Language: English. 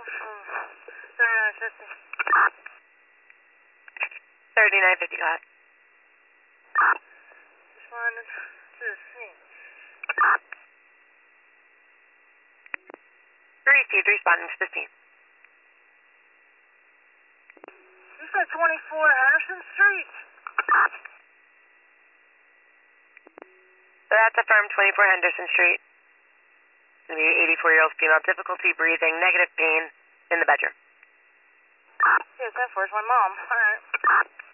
3950. 3950, go ahead. Responded to the scene. 3C, responding to the scene. You said 24 Anderson Street. So that's affirmed, 24 Henderson Street. It's going to be an 84-year-old female, difficulty breathing, negative pain in the bedroom. Yes, that for is my mom. All right.